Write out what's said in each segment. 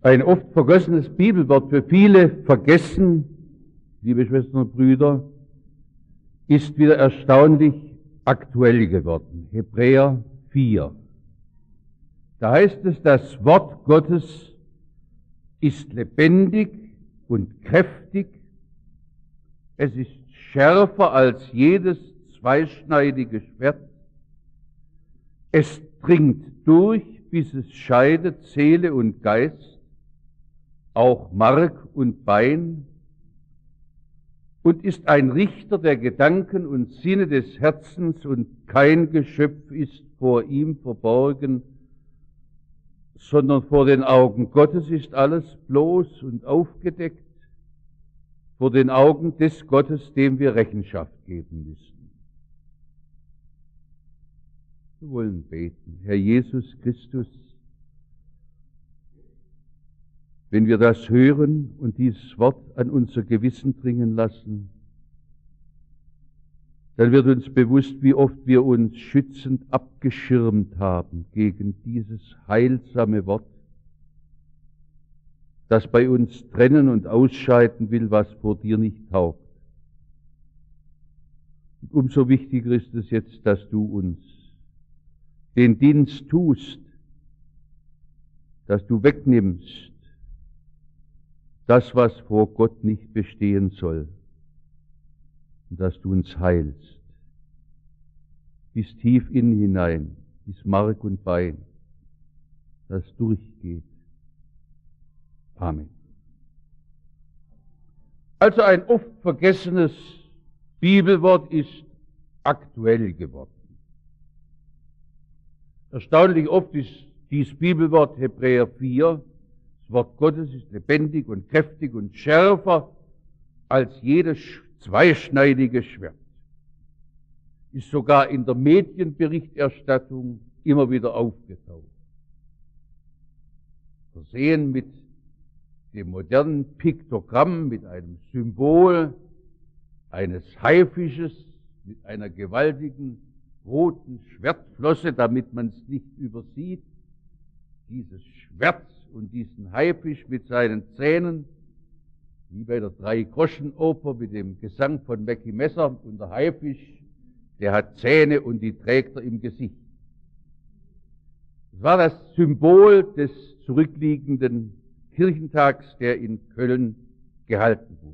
Ein oft vergessenes Bibelwort, für viele vergessen, liebe Schwestern und Brüder, ist wieder erstaunlich aktuell geworden. Hebräer 4. Da heißt es, das Wort Gottes ist lebendig und kräftig. Es ist schärfer als jedes zweischneidige Schwert. Es dringt durch, bis es scheidet Seele und Geist, auch Mark und Bein, und ist ein Richter der Gedanken und Sinne des Herzens, und kein Geschöpf ist vor ihm verborgen, sondern vor den Augen Gottes ist alles bloß und aufgedeckt, vor den Augen des Gottes, dem wir Rechenschaft geben müssen. Wir wollen beten. Herr Jesus Christus, wenn wir das hören und dieses Wort an unser Gewissen dringen lassen, dann wird uns bewusst, wie oft wir uns schützend abgeschirmt haben gegen dieses heilsame Wort, das bei uns trennen und ausscheiden will, was vor dir nicht taugt. Und umso wichtiger ist es jetzt, dass du uns den Dienst tust, dass du wegnimmst das, was vor Gott nicht bestehen soll, und dass du uns heilst, bis tief innen hinein, bis Mark und Bein, das durchgeht. Amen. Also ein oft vergessenes Bibelwort ist aktuell geworden. Erstaunlich oft ist dieses Bibelwort Hebräer 4, das Wort Gottes ist lebendig und kräftig und schärfer als jedes zweischneidige Schwert. Ist sogar in der Medienberichterstattung immer wieder aufgetaucht. Versehen mit dem modernen Piktogramm, mit einem Symbol eines Haifisches, mit einer gewaltigen roten Schwertflosse, damit man es nicht übersieht. Dieses Schwert und diesen Haifisch mit seinen Zähnen, wie bei der Drei-Groschen-Oper mit dem Gesang von Mackie Messer, und der Haifisch, der hat Zähne und die trägt er im Gesicht. Das war das Symbol des zurückliegenden Kirchentags, der in Köln gehalten wurde.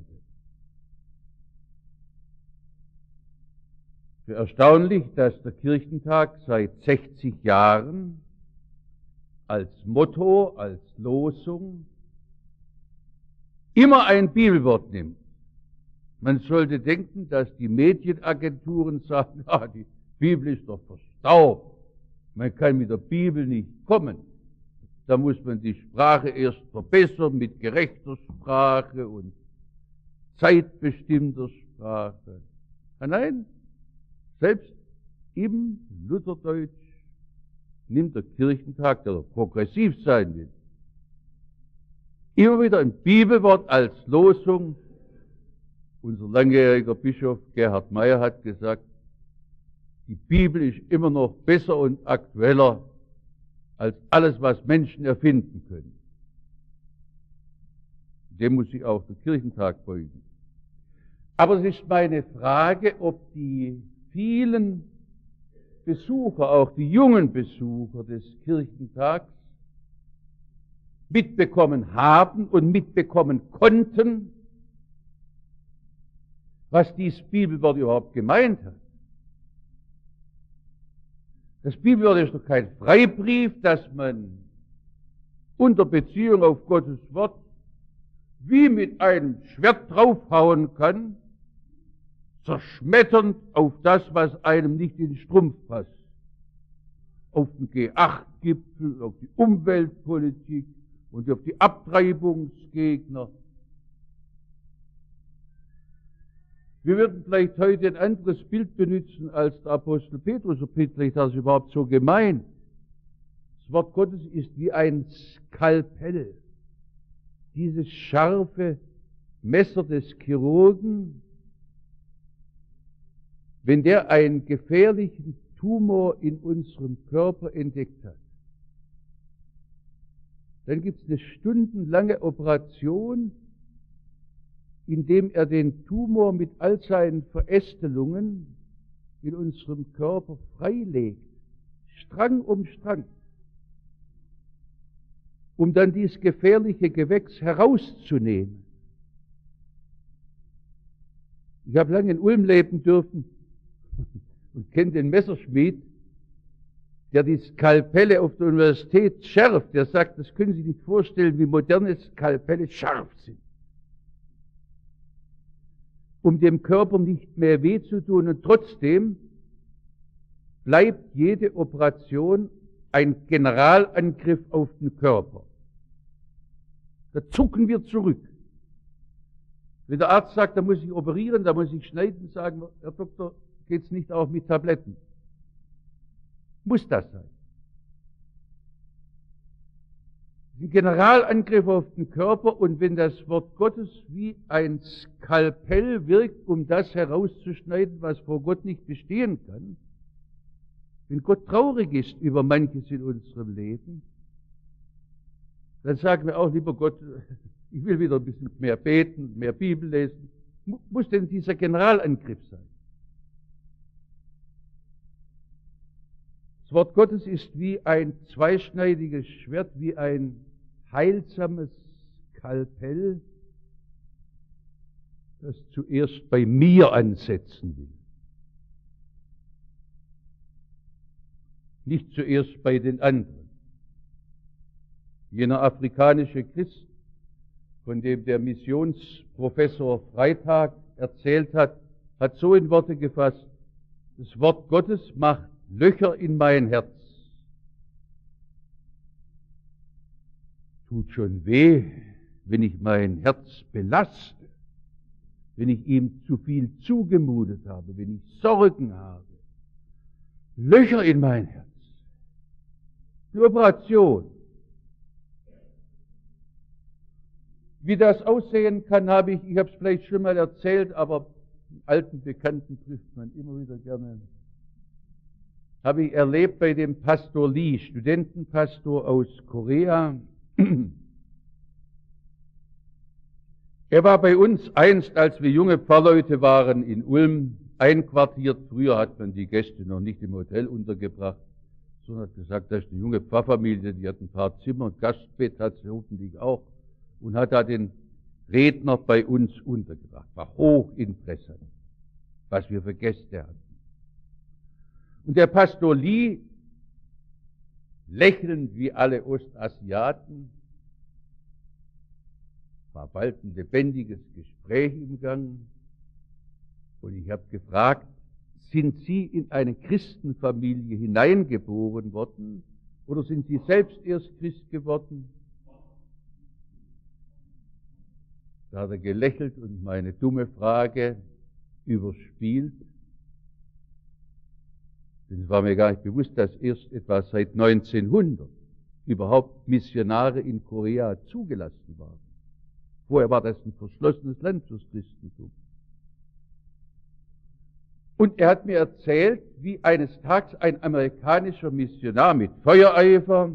So erstaunlich, dass der Kirchentag seit 60 Jahren als Motto, als Losung immer ein Bibelwort nimmt. Man sollte denken, dass die Medienagenturen sagen, ja, die Bibel ist doch verstaubt. Man kann mit der Bibel nicht kommen. Da muss man die Sprache erst verbessern mit gerechter Sprache und zeitbestimmter Sprache. Nein, selbst im Lutherdeutsch nimmt der Kirchentag, der progressiv sein will, immer wieder ein Bibelwort als Losung. Unser langjähriger Bischof Gerhard Meyer hat gesagt, die Bibel ist immer noch besser und aktueller als alles, was Menschen erfinden können. Dem muss sich auch der Kirchentag beugen. Aber es ist meine Frage, ob die vielen Besucher, auch die jungen Besucher des Kirchentags, mitbekommen haben und mitbekommen konnten, was dieses Bibelwort überhaupt gemeint hat. Das Bibelwort ist doch kein Freibrief, dass man unter Beziehung auf Gottes Wort wie mit einem Schwert draufhauen kann, zerschmetternd auf das, was einem nicht in den Strumpf passt. Auf den G8-Gipfel, auf die Umweltpolitik und auf die Abtreibungsgegner. Wir würden vielleicht heute ein anderes Bild benutzen als der Apostel Petrus, ob vielleicht das überhaupt so gemeint. Das Wort Gottes ist wie ein Skalpell. Dieses scharfe Messer des Chirurgen, wenn der einen gefährlichen Tumor in unserem Körper entdeckt hat, Dann gibt es eine stundenlange Operation, indem er den Tumor mit all seinen Verästelungen in unserem Körper freilegt, Strang um Strang, um dann dieses gefährliche Gewächs herauszunehmen. Ich habe lange in Ulm leben dürfen und kenne den Messerschmied, der die Skalpelle auf der Universität schärft. Der sagt, das können Sie sich nicht vorstellen, wie moderne Skalpelle scharf sind. Um dem Körper nicht mehr weh zu tun, und trotzdem bleibt jede Operation ein Generalangriff auf den Körper. Da zucken wir zurück. Wenn der Arzt sagt, da muss ich operieren, da muss ich schneiden, sagen wir, Herr Doktor, geht's nicht auch mit Tabletten? Muss das sein? Ein Generalangriff auf den Körper, und wenn das Wort Gottes wie ein Skalpell wirkt, um das herauszuschneiden, was vor Gott nicht bestehen kann, wenn Gott traurig ist über manches in unserem Leben, dann sagen wir auch, lieber Gott, ich will wieder ein bisschen mehr beten, mehr Bibel lesen. Muss denn dieser Generalangriff sein? Das Wort Gottes ist wie ein zweischneidiges Schwert, wie ein heilsames Skalpell, das zuerst bei mir ansetzen will. Nicht zuerst bei den anderen. Jener afrikanische Christ, von dem der Missionsprofessor Freitag erzählt hat, hat so in Worte gefasst: Das Wort Gottes macht Löcher in mein Herz. Tut schon weh, wenn ich mein Herz belaste, wenn ich ihm zu viel zugemutet habe, wenn ich Sorgen habe. Löcher in mein Herz. Die Operation. Wie das aussehen kann, habe ich habe es vielleicht schon mal erzählt, aber alten Bekannten trifft man immer wieder gerne. Habe ich erlebt bei dem Pastor Lee, Studentenpastor aus Korea. Er war bei uns einst, als wir junge Pfarrleute waren, in Ulm einquartiert. Früher hat man die Gäste noch nicht im Hotel untergebracht, sondern hat gesagt, das ist eine junge Pfarrfamilie, die hat ein paar Zimmer, Gastbett hat sie hoffentlich auch, und hat da den Redner bei uns untergebracht. War hochinteressant, was wir für Gäste hatten. Und der Pastor Lee, lächelnd wie alle Ostasiaten, war bald ein lebendiges Gespräch im Gang. Und ich habe gefragt, sind Sie in eine Christenfamilie hineingeboren worden oder sind Sie selbst erst Christ geworden? Da hat er gelächelt und meine dumme Frage überspielt. Denn es war mir gar nicht bewusst, dass erst etwa seit 1900 überhaupt Missionare in Korea zugelassen waren. Vorher war das ein verschlossenes Land fürs Christentum. Und er hat mir erzählt, wie eines Tages ein amerikanischer Missionar mit Feuereifer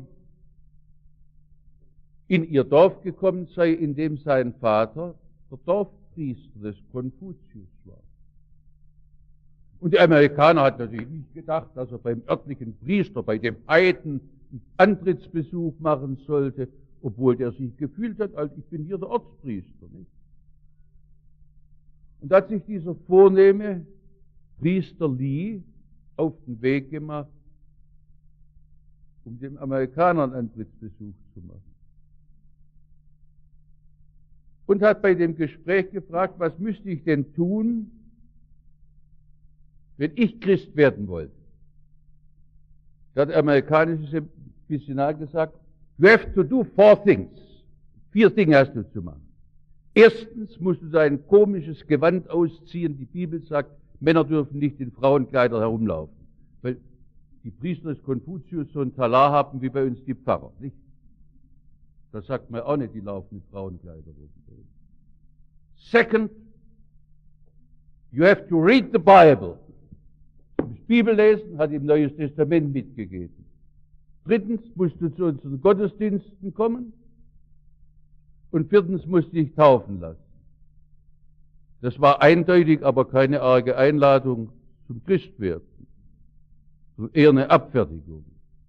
in ihr Dorf gekommen sei, in dem sein Vater der Dorfpriester des Konfuzius war. Und der Amerikaner hat natürlich nicht gedacht, dass er beim örtlichen Priester, bei dem Heiden, einen Antrittsbesuch machen sollte, obwohl der sich gefühlt hat, als ich bin hier der Ortspriester. Nicht? Und da hat sich dieser vornehme Priester Lee auf den Weg gemacht, um dem Amerikaner einen Antrittsbesuch zu machen. Und hat bei dem Gespräch gefragt, was müsste ich denn tun, wenn ich Christ werden wollte. Da hat der amerikanische Missionar gesagt, you have to do 4 things. 4 Dinge hast du zu machen. Erstens musst du dein komisches Gewand ausziehen. Die Bibel sagt, Männer dürfen nicht in Frauenkleider herumlaufen. Weil die Priester des Konfuzius so ein Talar haben wie bei uns die Pfarrer. Nicht? Das sagt man auch nicht, die laufen in Frauenkleider rum. Second, you have to read the Bible. Du musst Bibel lesen, hat ihm Neues Testament mitgegeben. Drittens musst du zu unseren Gottesdiensten kommen. Und viertens musste ich taufen lassen. Das war eindeutig, aber keine arge Einladung zum Christwerden, sondern eher eine Abfertigung.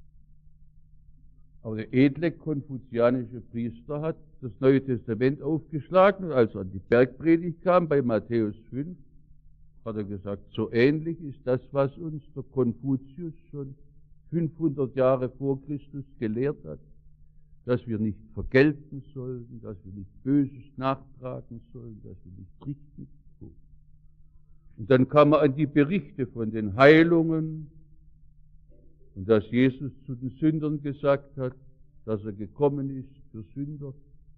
Aber der edle konfuzianische Priester hat das Neue Testament aufgeschlagen und als er an die Bergpredigt kam, bei Matthäus 5, hat er gesagt, so ähnlich ist das, was uns der Konfuzius schon 500 Jahre vor Christus gelehrt hat, dass wir nicht vergelten sollten, dass wir nicht Böses nachtragen sollen, dass wir nicht richten sollen. Und dann kam er an die Berichte von den Heilungen und dass Jesus zu den Sündern gesagt hat, dass er gekommen ist für Sünder.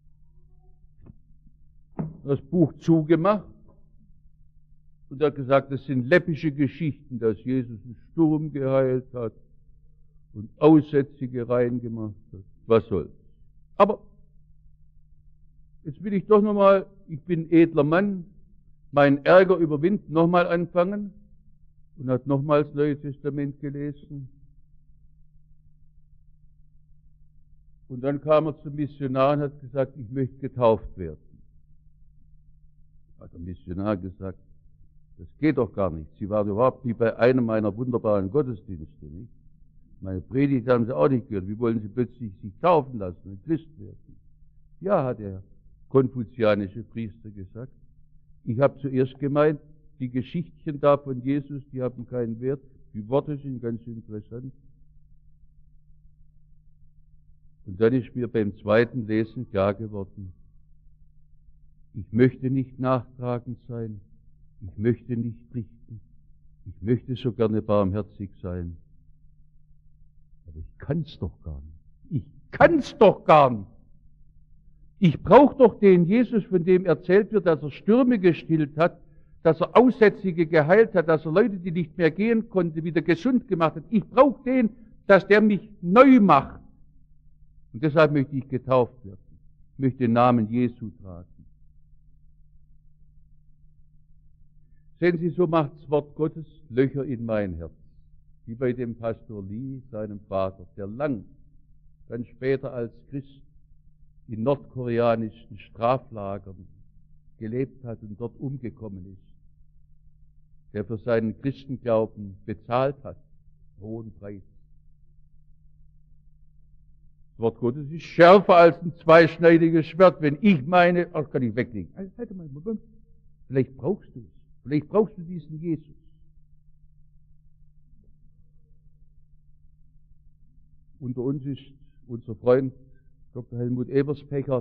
Das Buch zugemacht und er hat gesagt, das sind läppische Geschichten, dass Jesus einen Sturm geheilt hat und Aussätzige reingemacht hat. Was soll's? Aber jetzt will ich doch nochmal, ich bin edler Mann, meinen Ärger überwinden, nochmal anfangen und hat nochmals das Neue Testament gelesen. Und dann kam er zum Missionar und hat gesagt, ich möchte getauft werden. Hat der Missionar gesagt, das geht doch gar nicht. Sie waren überhaupt nie bei einem meiner wunderbaren Gottesdienste, nicht? Meine Predigt haben Sie auch nicht gehört. Wie wollen Sie plötzlich sich taufen lassen und Christ werden? Ja, hat der konfuzianische Priester gesagt. Ich habe zuerst gemeint, die Geschichtchen da von Jesus, die haben keinen Wert. Die Worte sind ganz interessant. Und dann ist mir beim zweiten Lesen klar geworden, ich möchte nicht nachtragend sein, ich möchte nicht richten, ich möchte so gerne barmherzig sein. Aber ich kann's doch gar nicht. Ich kann's doch gar nicht. Ich brauche doch den Jesus, von dem erzählt wird, dass er Stürme gestillt hat, dass er Aussätzige geheilt hat, dass er Leute, die nicht mehr gehen konnten, wieder gesund gemacht hat. Ich brauche den, dass der mich neu macht. Und deshalb möchte ich getauft werden. Ich möchte den Namen Jesu tragen. Sehen Sie, so macht das Wort Gottes Löcher in mein Herz. Wie bei dem Pastor Lee, seinem Vater, der lang, dann später als Christ in nordkoreanischen Straflagern gelebt hat und dort umgekommen ist, der für seinen Christenglauben bezahlt hat, hohen Preis. Das Wort Gottes ist schärfer als ein zweischneidiges Schwert. Wenn ich meine, ach, kann ich weglegen. Halt mal, vielleicht brauchst du es. Vielleicht brauchst du diesen Jesus. Unter uns ist unser Freund Dr. Helmut Eberspecher,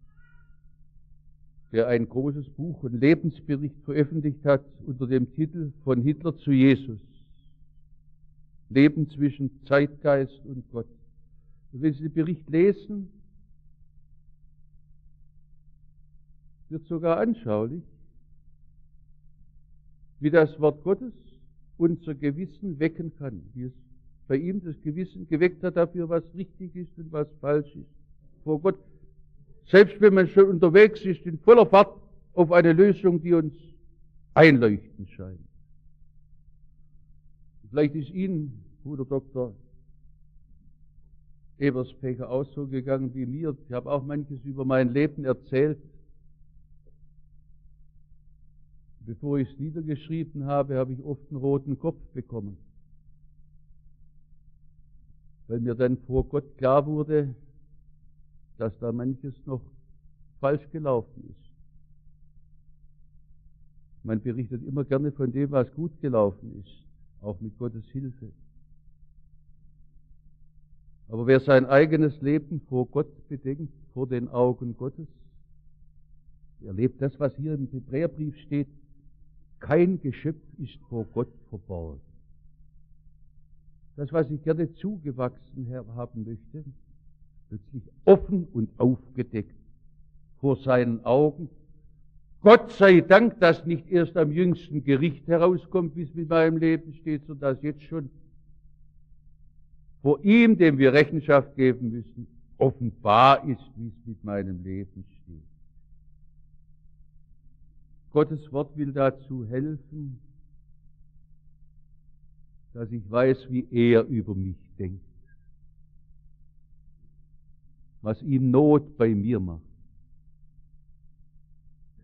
der ein großes Buch und Lebensbericht veröffentlicht hat unter dem Titel Von Hitler zu Jesus. Leben zwischen Zeitgeist und Gott. Und wenn Sie den Bericht lesen, wird sogar anschaulich, wie das Wort Gottes unser Gewissen wecken kann, wie es bei ihm das Gewissen geweckt hat dafür, was richtig ist und was falsch ist vor Gott. Selbst wenn man schon unterwegs ist, in voller Fahrt auf eine Lösung, die uns einleuchtend scheint. Vielleicht ist Ihnen, Bruder Dr. Eberspecher, auch so gegangen wie mir. Ich habe auch manches über mein Leben erzählt. Bevor ich es niedergeschrieben habe, habe ich oft einen roten Kopf bekommen. Weil mir dann vor Gott klar wurde, dass da manches noch falsch gelaufen ist. Man berichtet immer gerne von dem, was gut gelaufen ist, auch mit Gottes Hilfe. Aber wer sein eigenes Leben vor Gott bedenkt, vor den Augen Gottes, erlebt das, was hier im Hebräerbrief steht, kein Geschöpf ist vor Gott verborgen. Das, was ich gerne zugewachsen haben möchte, plötzlich offen und aufgedeckt vor seinen Augen. Gott sei Dank, dass nicht erst am jüngsten Gericht herauskommt, wie es mit meinem Leben steht, sondern dass jetzt schon vor ihm, dem wir Rechenschaft geben müssen, offenbar ist, wie es mit meinem Leben steht. Gottes Wort will dazu helfen, dass ich weiß, wie er über mich denkt. Was ihm Not bei mir macht.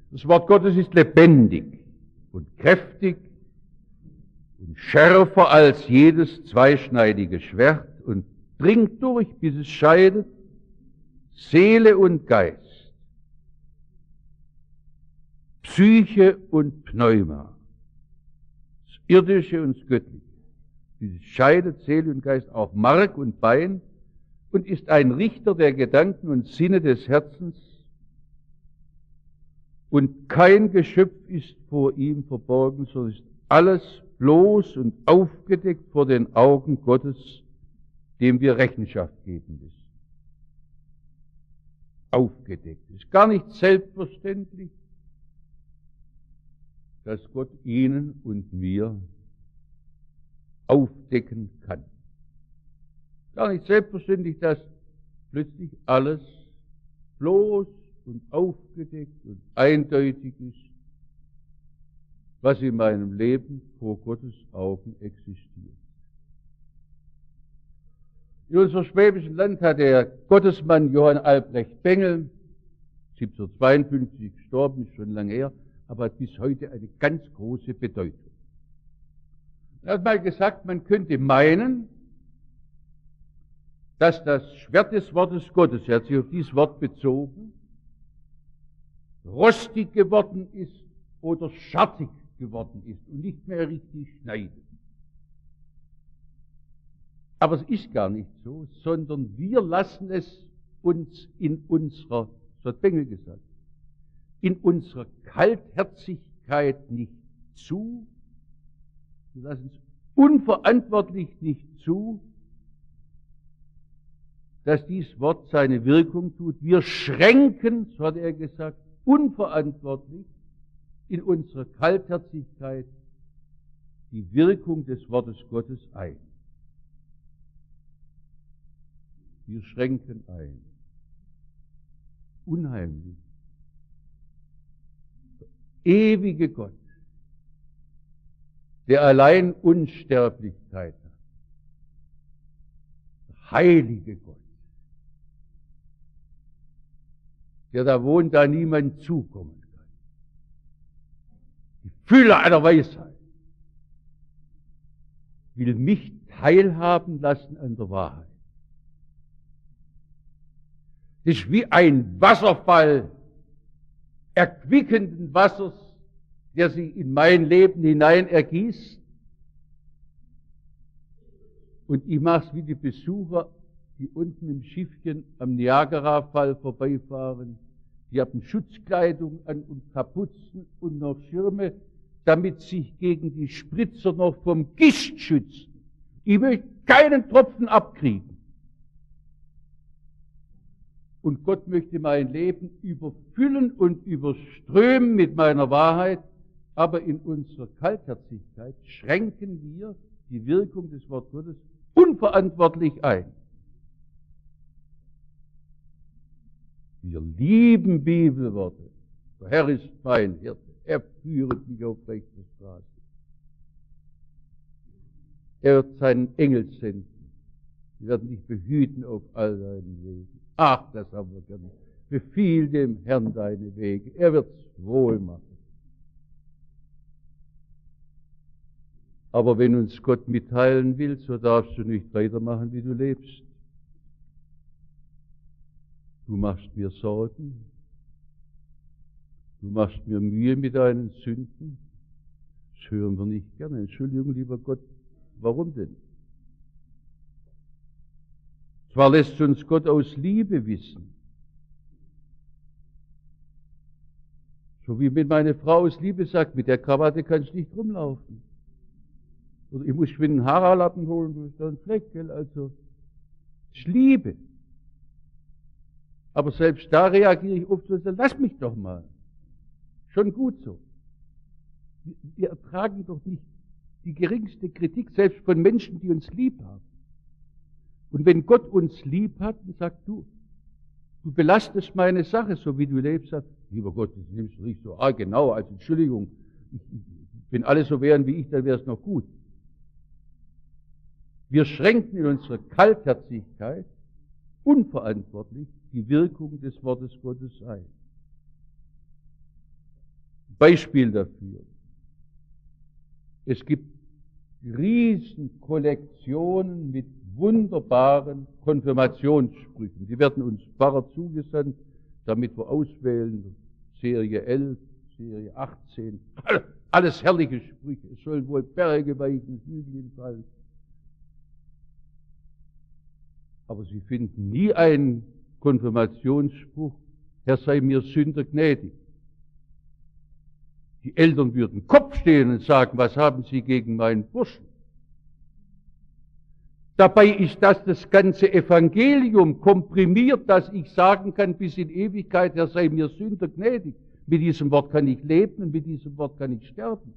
Das Wort Gottes ist lebendig und kräftig und schärfer als jedes zweischneidige Schwert und dringt durch, bis es scheidet Seele und Geist, Psyche und Pneuma, das Irdische und das Göttliche. Dieses scheidet Seele und Geist, auch Mark und Bein, und ist ein Richter der Gedanken und Sinne des Herzens. Und kein Geschöpf ist vor ihm verborgen, sondern ist alles bloß und aufgedeckt vor den Augen Gottes, dem wir Rechenschaft geben müssen. Aufgedeckt. Es ist gar nicht selbstverständlich, dass Gott Ihnen und mir aufdecken kann. Gar nicht selbstverständlich, dass plötzlich alles bloß und aufgedeckt und eindeutig ist, was in meinem Leben vor Gottes Augen existiert. In unserem schwäbischen Land hat der Gottesmann Johann Albrecht Bengel, 1752 gestorben, ist schon lange her, aber hat bis heute eine ganz große Bedeutung. Er hat mal gesagt, man könnte meinen, dass das Schwert des Wortes Gottes, er hat sich auf dieses Wort bezogen, rostig geworden ist oder schartig geworden ist und nicht mehr richtig schneidet. Aber es ist gar nicht so, sondern wir lassen es uns in unserer, so hat Bengel gesagt, in unserer Kaltherzigkeit nicht zu. Wir lassen es unverantwortlich nicht zu, dass dieses Wort seine Wirkung tut. Wir schränken, so hat er gesagt, unverantwortlich in unserer Kaltherzigkeit die Wirkung des Wortes Gottes ein. Wir schränken ein. Unheimlich. Der ewige Gott, der allein Unsterblichkeit hat. Der heilige Gott, der da wohnt, da niemand zukommen kann. Die Fülle einer Weisheit will mich teilhaben lassen an der Wahrheit. Das ist wie ein Wasserfall erquickenden Wassers, der sich in mein Leben hinein ergießt. Und ich mache es wie die Besucher, die unten im Schiffchen am Niagarafall vorbeifahren. Die haben Schutzkleidung an und Kapuzen und noch Schirme, damit sich gegen die Spritzer noch vom Gischt schützen. Ich möchte keinen Tropfen abkriegen. Und Gott möchte mein Leben überfüllen und überströmen mit meiner Wahrheit, aber in unserer Kaltherzigkeit schränken wir die Wirkung des Wortes Gottes unverantwortlich ein. Wir lieben Bibelworte. Der Herr ist mein Hirte, er führet mich auf rechter Straße. Er wird seinen Engel senden, sie werden dich behüten auf all deinen Wegen. Ach, das haben wir gerne. Befiehl dem Herrn deine Wege, er wird's wohl machen. Aber wenn uns Gott mitteilen will, so darfst du nicht weitermachen, wie du lebst. Du machst mir Sorgen, du machst mir Mühe mit deinen Sünden. Das hören wir nicht gerne. Entschuldigung, lieber Gott, warum denn? Zwar lässt uns Gott aus Liebe wissen, so wie wenn meine Frau aus Liebe sagt, mit der Krawatte kannst du nicht rumlaufen. Oder ich muss einen Haarlappen holen, du hast da einen Fleck, gell? Also, das ist Liebe. Aber selbst da reagiere ich oft so, lass mich doch mal. Schon gut so. Wir ertragen doch nicht die geringste Kritik, selbst von Menschen, die uns lieb haben. Und wenn Gott uns lieb hat und sagt, du belastest meine Sache, so wie du lebst, sagt, lieber Gott, das nimmst du nicht so genau, also Entschuldigung, wenn alle so wären wie ich, dann wäre es noch gut. Wir schränken in unserer Kaltherzigkeit unverantwortlich die Wirkung des Wortes Gottes ein. Beispiel dafür. Es gibt Riesenkollektionen mit wunderbaren Konfirmationssprüchen. Die werden uns Pfarrer zugesandt, damit wir auswählen, Serie 11, Serie 18, alles herrliche Sprüche. Es sollen wohl Berge weichen, Hügel fallen. Aber Sie finden nie einen Konfirmationsspruch, Herr sei mir Sünder gnädig. Die Eltern würden Kopf stehen und sagen, was haben Sie gegen meinen Burschen? Dabei ist das ganze Evangelium komprimiert, dass ich sagen kann, bis in Ewigkeit, Herr sei mir Sünder gnädig. Mit diesem Wort kann ich leben und mit diesem Wort kann ich sterben.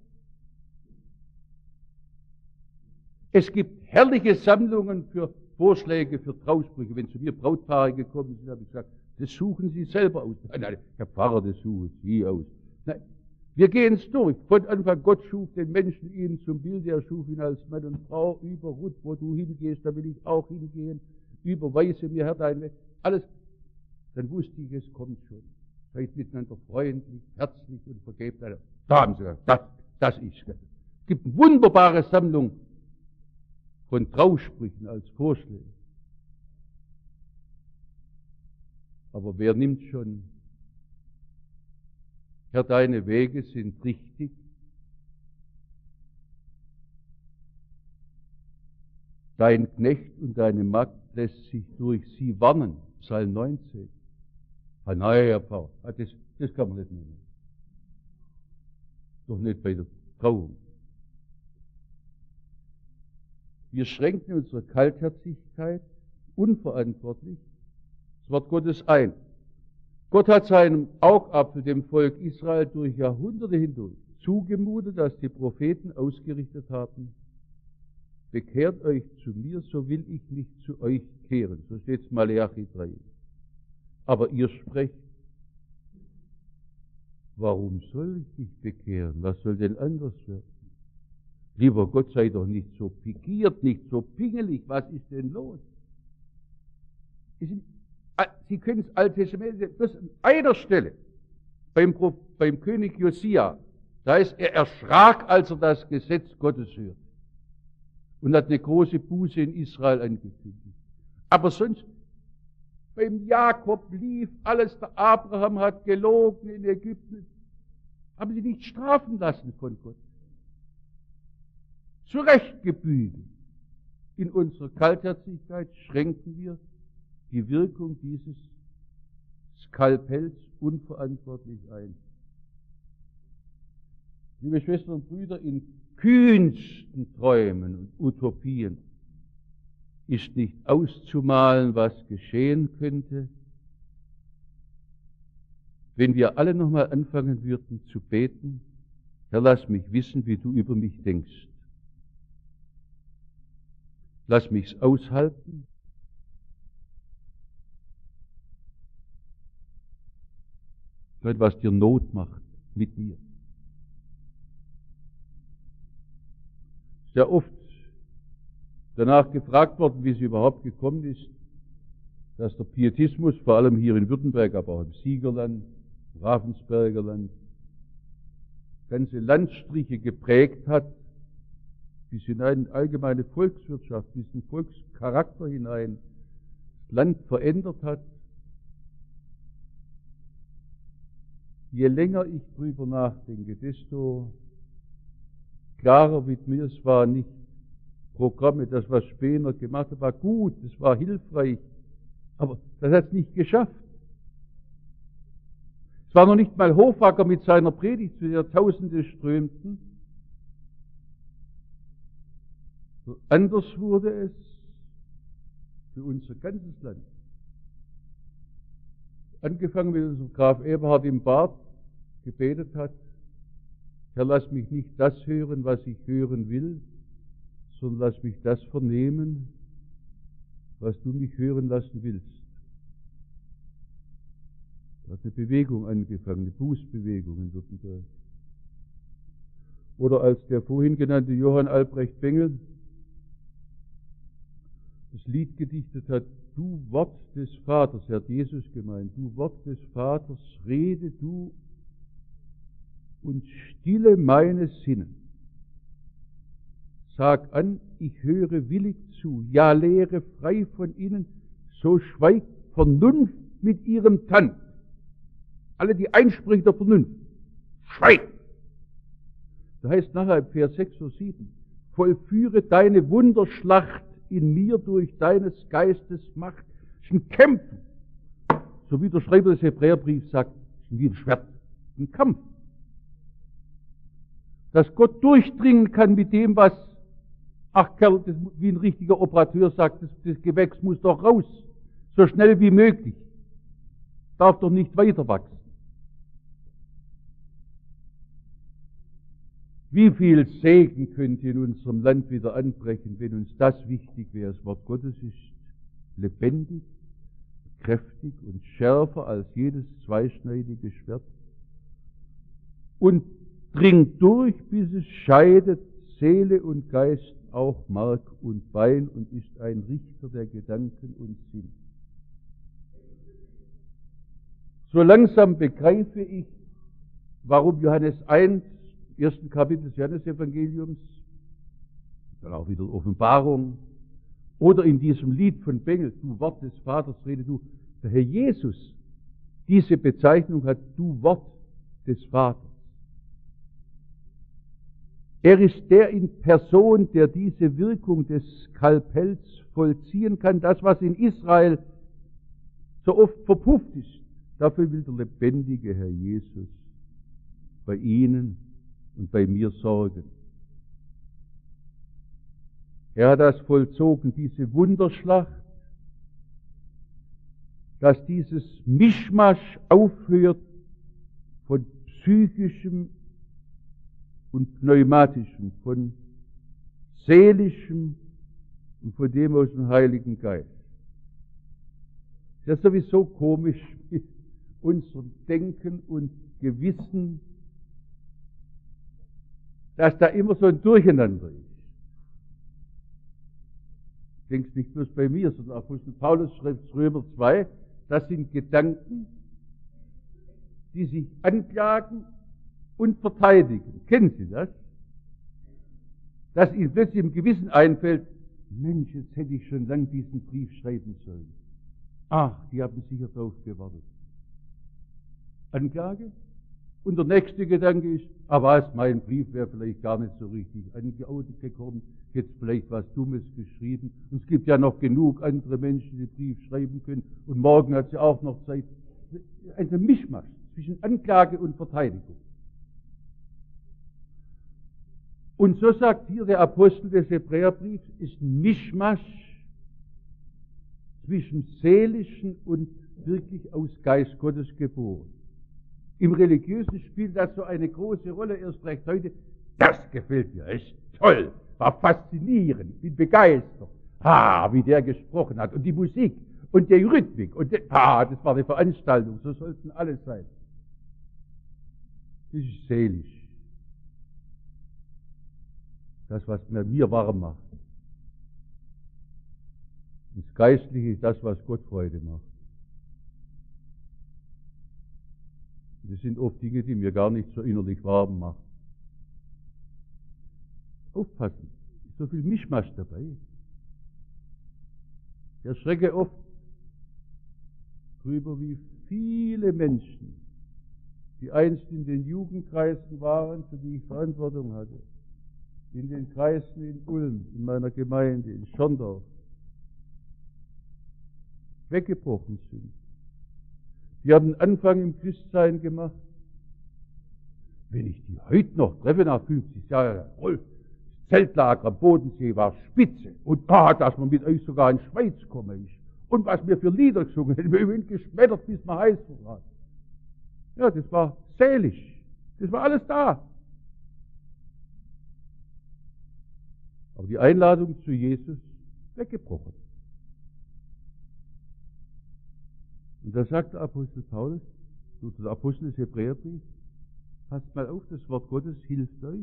Es gibt herrliche Sammlungen für Vorschläge für Trausprüche. Wenn zu mir Brautpaare gekommen sind, habe ich gesagt, das suchen Sie selber aus. Nein, Herr Pfarrer, das suchen Sie aus. Nein, wir gehen es durch. Von Anfang Gott schuf den Menschen ihnen zum Bild, er schuf ihn als Mann und Frau. Über Ruth, wo du hingehst, da will ich auch hingehen. Überweise mir, Herr, dein Weg. Alles. Dann wusste ich, es kommt schon. Seid miteinander freundlich, herzlich und vergebt einander. Da haben Sie gesagt, das ist es. Es gibt eine wunderbare Sammlung von Trausprüchen als Vorschläge. Aber wer nimmt schon? Herr, deine Wege sind richtig. Dein Knecht und deine Magd lässt sich durch sie warnen. Psalm 19. Ah, nein, Herr Pfarrer, das kann man nicht nehmen. Doch nicht bei der Trauung. Wir schränken unsere Kaltherzigkeit unverantwortlich das Wort Gottes ein. Gott hat seinem Augapfel, dem Volk Israel, durch Jahrhunderte hindurch zugemutet, dass die Propheten ausgerichtet haben, bekehrt euch zu mir, so will ich mich zu euch kehren. So steht es Maleachi 3. Aber ihr sprecht, warum soll ich mich bekehren? Was soll denn anders werden? Lieber Gott, sei doch nicht so pikiert, nicht so pingelig. Was ist denn los? Sie können das Alte Testament, das an einer Stelle, beim König Josia, da ist er erschrak, als er das Gesetz Gottes hört und hat eine große Buße in Israel angekündigt. Aber sonst, beim Jakob lief alles, der Abraham hat gelogen in Ägypten, haben sie nicht strafen lassen von Gott. Zurechtgebügelt. In unserer Kaltherzigkeit schränken wir die Wirkung dieses Skalpells unverantwortlich ein. Liebe Schwestern und Brüder, in kühnsten Träumen und Utopien ist nicht auszumalen, was geschehen könnte, wenn wir alle nochmal anfangen würden zu beten, Herr, lass mich wissen, wie du über mich denkst. Lass mich's aushalten. Was dir Not macht mit mir. Sehr oft danach gefragt worden, wie es überhaupt gekommen ist, dass der Pietismus, vor allem hier in Württemberg, aber auch im Siegerland, im Ravensberger Land, ganze Landstriche geprägt hat, bis hinein in allgemeine Volkswirtschaft, bis in den Volkscharakter hinein, das Land verändert hat. Je länger ich drüber nachdenke, desto klarer wird mir, es war nicht Programme, das, was Spener gemacht hat, war gut, es war hilfreich, aber das hat es nicht geschafft. Es war noch nicht mal Hofacker mit seiner Predigt, zu der Tausende strömten. So anders wurde es für unser ganzes Land. Angefangen mit unserem Graf Eberhard im Bad gebetet hat, Herr, lass mich nicht das hören, was ich hören will, sondern lass mich das vernehmen, was du mich hören lassen willst. Da hat eine Bewegung angefangen, eine Bußbewegung in Württemberg. Oder als der vorhin genannte Johann Albrecht Bengel das Lied gedichtet hat, du Wort des Vaters, er hat Jesus gemeint, du Wort des Vaters, rede du und stille meine Sinnen. Sag an, ich höre willig zu, ja lehre frei von ihnen, so schweigt Vernunft mit ihrem Tand. Alle die Einsprüche der Vernunft, schweigen. Da heißt nachher im Vers 6 oder 7, vollführe deine Wunderschlacht in mir durch deines Geistes Macht. Es ist ein Kämpfen. So wie der Schreiber des Hebräerbriefs sagt, es ist wie ein Schwert, ein Kampf. Dass Gott durchdringen kann mit dem, was, ach Kerl, das, wie ein richtiger Operateur sagt, das Gewächs muss doch raus, so schnell wie möglich. Darf doch nicht weiter wachsen. Wie viel Segen könnte in unserem Land wieder anbrechen, wenn uns das wichtig wäre. Das Wort Gottes ist lebendig, kräftig und schärfer als jedes zweischneidige Schwert und dringt durch, bis es scheidet Seele und Geist, auch Mark und Bein, und ist ein Richter der Gedanken und Sinn. So langsam begreife ich, warum Johannes 1, ersten Kapitel des Johannesevangeliums, dann auch wieder Offenbarung, oder in diesem Lied von Bengel, du Wort des Vaters, rede du, der Herr Jesus diese Bezeichnung hat, du Wort des Vaters. Er ist der in Person, der diese Wirkung des Skalpells vollziehen kann, das, was in Israel so oft verpufft ist. Dafür will der lebendige Herr Jesus bei Ihnen und bei mir sorgen. Er hat das vollzogen, diese Wunderschlacht, dass dieses Mischmasch aufhört von psychischem und pneumatischem, von seelischem und von dem aus dem Heiligen Geist. Das ist sowieso komisch mit unserem Denken und Gewissen, dass da immer so ein Durcheinander ist. Ich denke es nicht bloß bei mir, sondern Apostel Paulus schreibt Römer 2, das sind Gedanken, die sich anklagen und verteidigen. Kennen Sie das? Dass Ihnen plötzlich im Gewissen einfällt, Mensch, jetzt hätte ich schon lang diesen Brief schreiben sollen. Ach, die haben sicher drauf gewartet. Anklage? Und der nächste Gedanke ist, was, mein Brief wäre vielleicht gar nicht so richtig angekommen, jetzt vielleicht was Dummes geschrieben. Und es gibt ja noch genug andere Menschen, die Brief schreiben können. Und morgen hat sie auch noch Zeit. Ein Mischmasch zwischen Anklage und Verteidigung. Und so sagt hier der Apostel des Hebräerbriefs, ist ein Mischmasch zwischen seelischen und wirklich aus Geist Gottes geboren. Im Religiösen spielt das so eine große Rolle, erst recht heute. Das gefällt mir, ist toll, war faszinierend, ich bin begeistert. Wie der gesprochen hat und die Musik und die Rhythmik und das war eine Veranstaltung, so sollten alle sein. Das ist seelisch. Das, was mir warm macht. Das Geistliche ist das, was Gott Freude macht. Das sind oft Dinge, die mir gar nicht so innerlich warm machen. Aufpassen, ist so viel Mischmasch dabei. Ich erschrecke oft darüber, wie viele Menschen, die einst in den Jugendkreisen waren, für die ich Verantwortung hatte, in den Kreisen in Ulm, in meiner Gemeinde, in Schorndorf, weggebrochen sind. Die haben einen Anfang im Christsein gemacht. Wenn ich die heute noch treffe, nach 50 Jahren, Rolf, das Zeltlager am Bodensee war spitze. Und dass man mit euch sogar in die Schweiz kommen ist. Und was wir für Lieder gesungen haben, wir haben geschmettert, bis man heiß war. Ja, das war seelisch. Das war alles da. Aber die Einladung zu Jesus weggebrochen. Und da sagt der Apostel Paulus, der Apostel des Hebräerbriefs, passt mal auf, das Wort Gottes hilft euch.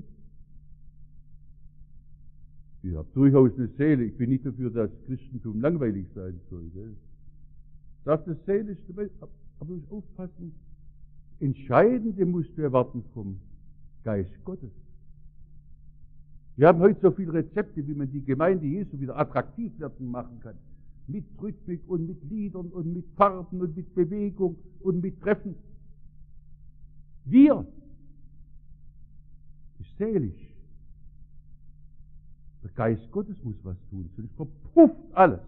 Ich habe durchaus eine Seele, ich bin nicht dafür, dass Christentum langweilig sein soll. Darf das seelisch dabei, aber ich aufpassen, Entscheidende musst du erwarten vom Geist Gottes. Wir haben heute so viele Rezepte, wie man die Gemeinde Jesu wieder attraktiv werden machen kann. Mit Rhythmik und mit Liedern und mit Farben und mit Bewegung und mit Treffen. Wir ist selig. Der Geist Gottes muss was tun, sonst verpufft alles.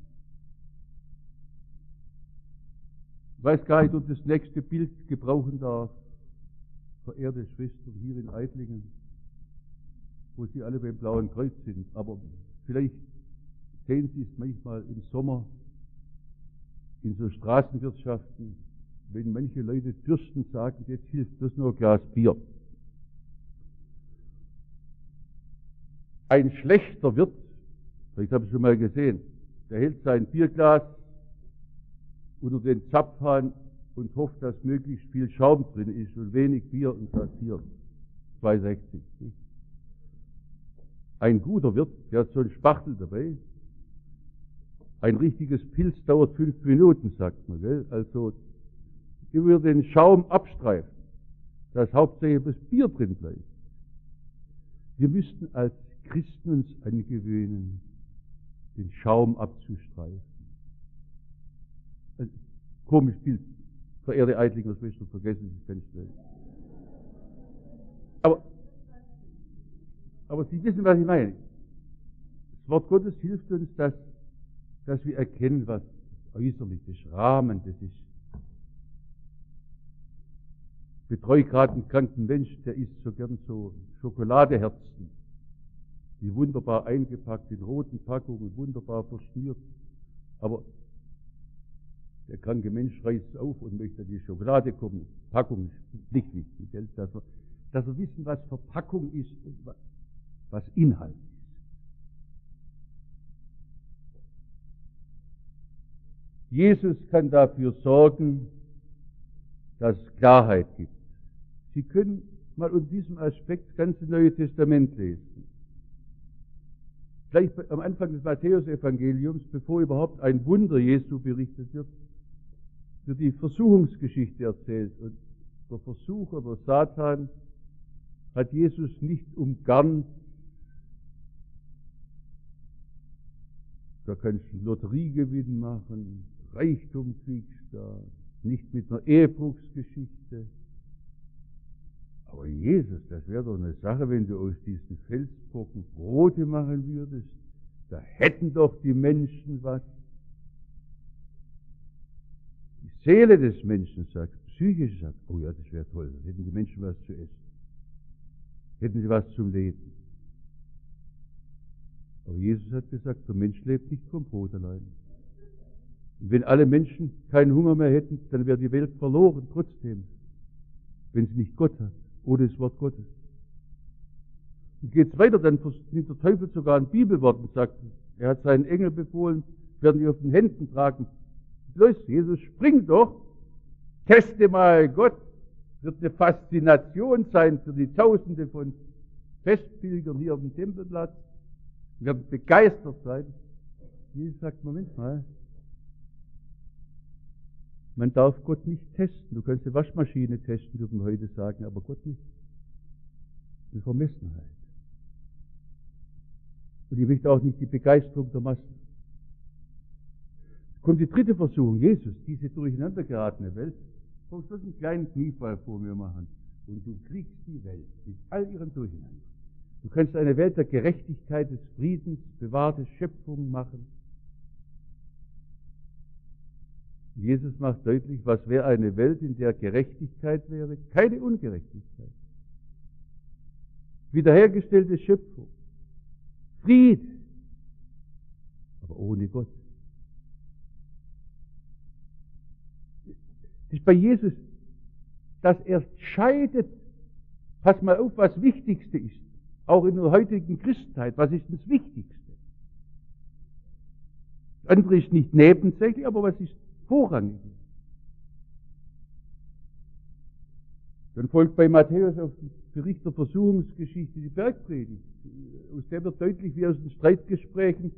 Ich weiß gar nicht, ob das nächste Bild gebrauchen darf, verehrte Schwestern hier in Eitlingen, wo Sie alle beim Blauen Kreuz sind. Aber vielleicht sehen Sie es manchmal im Sommer in so Straßenwirtschaften, wenn manche Leute dürsten, sagen, jetzt hilft das nur ein Glas Bier. Ein schlechter Wirt, vielleicht haben Sie schon mal gesehen, der hält sein Bierglas unter den Zapfhahn und hofft, dass möglichst viel Schaum drin ist und wenig Bier und sagt hier 2,60. Ein guter Wirt, der hat so einen Spachtel dabei. Ein richtiges Pilz dauert 5 Minuten, sagt man, gell? Also über den Schaum abstreifen, dass hauptsächlich das Bier drin bleibt. Wir müssten als Christen uns angewöhnen, den Schaum abzustreifen. Also, komisch Bild. Verehrte Eitlinger Schwestern, vergessen Sie es ganz schnell. Aber Sie wissen, was ich meine. Das Wort Gottes hilft uns, dass wir erkennen, was äußerlich ist, Rahmen, das ist. Ich betreue gerade einen kranken Mensch, der isst so gern so Schokoladeherzen, die wunderbar eingepackt in roten Packungen, wunderbar verschnürt. Aber der kranke Mensch reißt auf und möchte an die Schokolade kommen. Packung ist nicht wichtig, gell? Dass wir wissen, was Verpackung ist und was Inhalt ist. Jesus kann dafür sorgen, dass es Klarheit gibt. Sie können mal unter diesem Aspekt das ganze Neue Testament lesen. Gleich am Anfang des Matthäus-Evangeliums, bevor überhaupt ein Wunder Jesu berichtet wird die Versuchungsgeschichte erzählt. Und der Versucher, der Satan, hat Jesus nicht umgarnt. Da kannst du einen Lotteriegewinn machen, Reichtum kriegst da, nicht mit einer Ehebruchsgeschichte. Aber Jesus, das wäre doch eine Sache, wenn du aus diesen Felsbrocken Brote machen würdest. Da hätten doch die Menschen was. Die Seele des Menschen sagt, psychisch sagt, oh ja, das wäre toll, da hätten die Menschen was zu essen. Hätten sie was zum Leben. Aber Jesus hat gesagt, der Mensch lebt nicht vom Brot allein. Und wenn alle Menschen keinen Hunger mehr hätten, dann wäre die Welt verloren trotzdem, wenn sie nicht Gott hat, oder das Wort Gottes. Und geht es weiter, dann nimmt der Teufel sogar ein Bibelwort und sagt, er hat seinen Engel befohlen, werden die auf den Händen tragen. Los, Jesus, spring doch, teste mal Gott. Wird eine Faszination sein für die Tausende von Festpilgern hier auf dem Tempelplatz. Wir werden begeistert sein. Jesus sagt, Moment mal, man darf Gott nicht testen. Du kannst die Waschmaschine testen, würden wir heute sagen, aber Gott nicht. Eine Vermessenheit. Und ich möchte auch nicht die Begeisterung der Massen. Kommt die dritte Versuchung, Jesus, diese durcheinander geratene Welt. Du musst einen kleinen Kniefall vor mir machen und du kriegst die Welt mit all ihrem Durcheinander. Du kannst eine Welt der Gerechtigkeit, des Friedens, bewahrte Schöpfung machen. Jesus macht deutlich, was wäre eine Welt, in der Gerechtigkeit wäre? Keine Ungerechtigkeit. Wiederhergestellte Schöpfung. Fried. Aber ohne Gott. Das ist bei Jesus, dass er scheidet. Pass mal auf, was Wichtigste ist. Auch in der heutigen Christenheit. Was ist das Wichtigste? Das andere ist nicht nebensächlich, aber was ist vorrangig? Dann folgt bei Matthäus auf den Bericht der Versuchungsgeschichte die Bergpredigt. Aus der wird deutlich, wie aus den Streitgesprächen,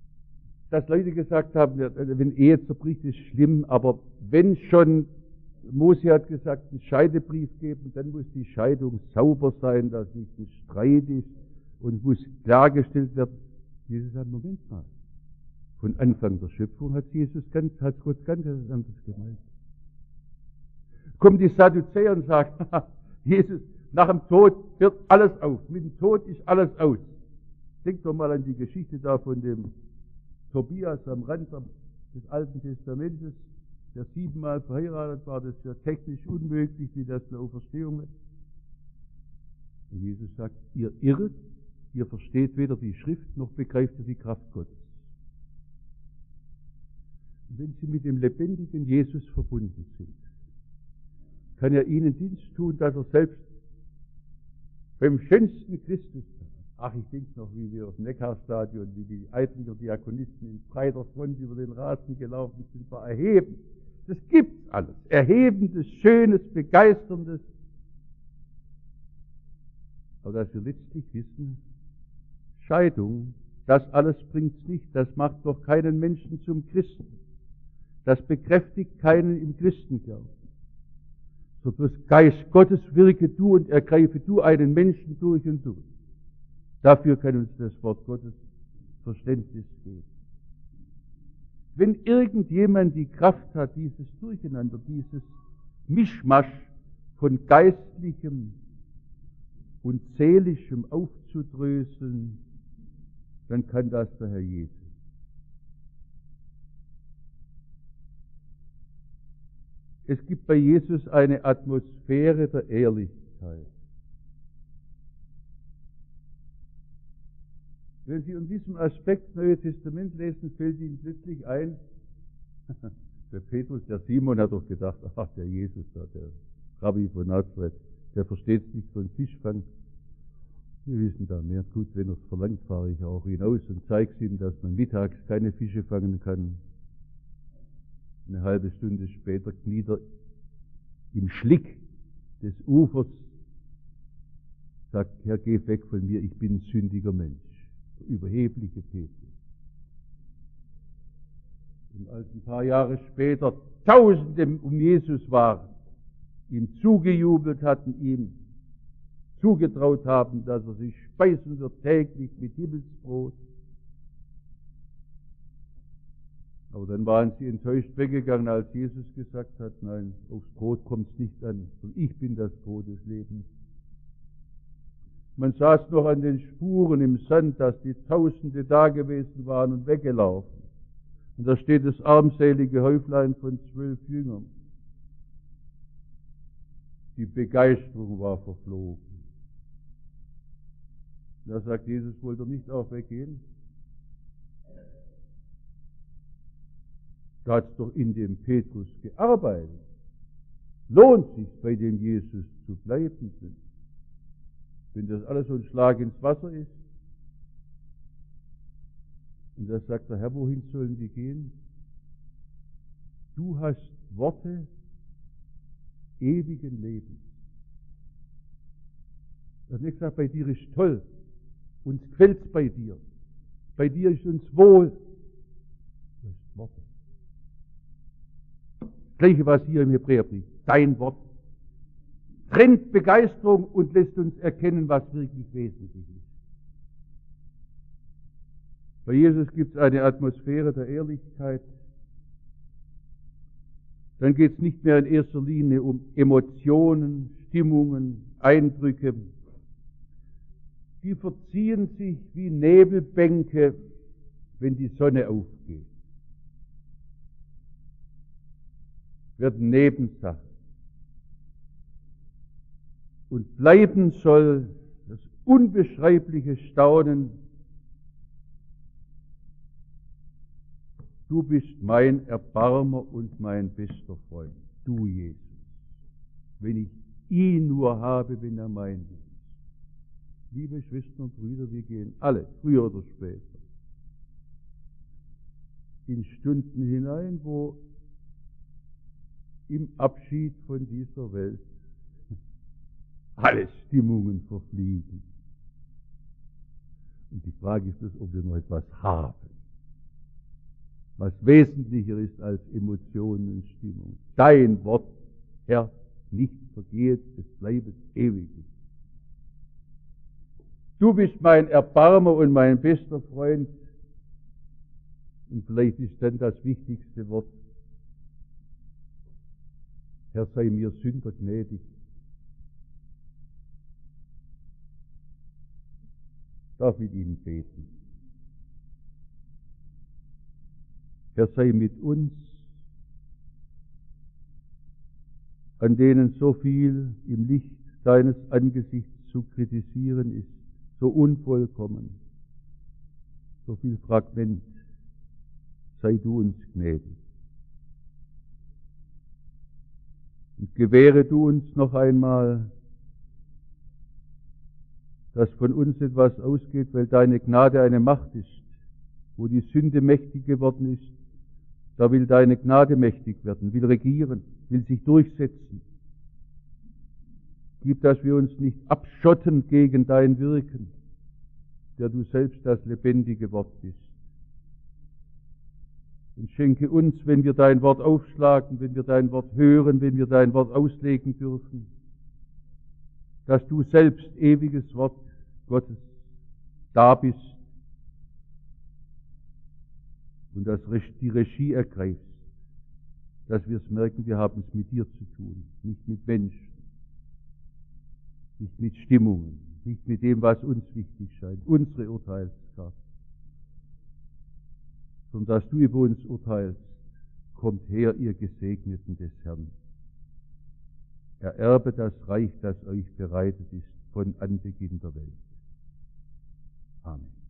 dass Leute gesagt haben, wenn Ehe zerbricht, ist schlimm, aber wenn schon Mose hat gesagt, einen Scheidebrief geben, dann muss die Scheidung sauber sein, dass nicht ein Streit ist und muss klargestellt werden. Jesus sagt, Moment mal. Von Anfang der Schöpfung hat Gott ganz anders gemeint. Kommt die Sadduzäer und sagt, Jesus, nach dem Tod hört alles auf. Mit dem Tod ist alles aus. Denkt doch mal an die Geschichte da von dem Tobias am Rand des Alten Testamentes, der 7-mal verheiratet war. Das ist ja technisch unmöglich, wie das eine Auferstehung ist. Und Jesus sagt, ihr irret, ihr versteht weder die Schrift, noch begreift ihr die Kraft Gottes. Und wenn Sie mit dem lebendigen Jesus verbunden sind, kann er Ihnen Dienst tun, dass er selbst beim schönsten Christus, ach, ich denke noch, wie wir auf dem Neckarstadion, wie die Eidlinger Diakonisten in breiter Front über den Rasen gelaufen sind, war erhebend. Das gibt's alles. Erhebendes, Schönes, Begeisterndes. Aber dass wir letztlich wissen, Scheidung, das alles bringt's nicht. Das macht doch keinen Menschen zum Christen. Das bekräftigt keinen im Christenglauben. So bloß Geist Gottes wirke du und ergreife du einen Menschen durch und durch. Dafür kann uns das Wort Gottes Verständnis geben. Wenn irgendjemand die Kraft hat, dieses Durcheinander, dieses Mischmasch von Geistlichem und Seelischem aufzudröseln, dann kann das der Herr Jesus. Es gibt bei Jesus eine Atmosphäre der Ehrlichkeit. Wenn Sie um diesen Aspekt Neue Testament lesen, fällt Ihnen plötzlich ein, der Petrus, der Simon hat doch gedacht, ach, der Jesus da, der Rabbi von Nazareth, der versteht sich von Fischfang. Wir wissen da mehr. Gut, wenn er es verlangt, fahre ich auch hinaus und zeige es ihm, dass man mittags keine Fische fangen kann. Eine halbe Stunde später kniet er im Schlick des Ufers, sagt, Herr, geh weg von mir, ich bin ein sündiger Mensch. Der überhebliche Petrus. Und als ein paar Jahre später Tausende um Jesus waren, ihm zugejubelt hatten, ihm zugetraut haben, dass er sich speisen wird täglich mit Himmelsbrot. Aber dann waren sie enttäuscht weggegangen, als Jesus gesagt hat, nein, aufs Brot kommt es nicht an, sondern ich bin das Brot des Lebens. Man saß noch an den Spuren im Sand, dass die Tausende da gewesen waren und weggelaufen. Und da steht das armselige Häuflein von 12 Jüngern. Die Begeisterung war verflogen. Da sagt Jesus, wollt ihr nicht auch weggehen? Da hat es doch in dem Petrus gearbeitet. Lohnt sich bei dem Jesus zu bleiben. Wenn das alles so ein Schlag ins Wasser ist. Und da sagt der Herr, wohin sollen die gehen? Du hast Worte ewigen Lebens. Das nächste sagt, bei dir ist toll. Uns quält's bei dir. Bei dir ist uns wohl. Du hast Worte. Das Gleiche was hier im Hebräerbrief. Dein Wort trennt Begeisterung und lässt uns erkennen, was wirklich wesentlich ist. Bei Jesus gibt es eine Atmosphäre der Ehrlichkeit. Dann geht es nicht mehr in erster Linie um Emotionen, Stimmungen, Eindrücke. Die verziehen sich wie Nebelbänke, wenn die Sonne aufgeht. Werden Nebensachen. Und bleiben soll das unbeschreibliche Staunen. Du bist mein Erbarmer und mein bester Freund, du Jesus. Wenn ich ihn nur habe, wenn er mein ist. Liebe Schwestern und Brüder, wir gehen alle, früher oder später, in Stunden hinein, wo im Abschied von dieser Welt alle Stimmungen verfliegen. Und die Frage ist, ob wir noch etwas haben, was wesentlicher ist als Emotionen und Stimmung. Dein Wort Herr, nicht vergehet, es bleibet ewiglich. Du bist mein Erbarmer und mein bester Freund. Und vielleicht ist dann das wichtigste Wort: Herr, sei mir Sünder gnädig. Darf mit Ihnen beten. Herr, sei mit uns, an denen so viel im Licht deines Angesichts zu kritisieren ist, so unvollkommen, so viel Fragment. Sei du uns gnädig. Und gewähre du uns noch einmal, dass von uns etwas ausgeht, weil deine Gnade eine Macht ist. Wo die Sünde mächtig geworden ist, da will deine Gnade mächtig werden, will regieren, will sich durchsetzen. Gib, dass wir uns nicht abschotten gegen dein Wirken, der du selbst das lebendige Wort bist. Und schenke uns, wenn wir dein Wort aufschlagen, wenn wir dein Wort hören, wenn wir dein Wort auslegen dürfen, dass du selbst, ewiges Wort Gottes, da bist und dass die Regie ergreifst, dass wir es merken, wir haben es mit dir zu tun, nicht mit Menschen, nicht mit Stimmungen, nicht mit dem, was uns wichtig scheint, unsere Urteilskraft, sondern dass du über uns urteilst. Kommt her, ihr Gesegneten des Herrn. Ererbe das Reich, das euch bereitet ist von Anbeginn der Welt. Amen.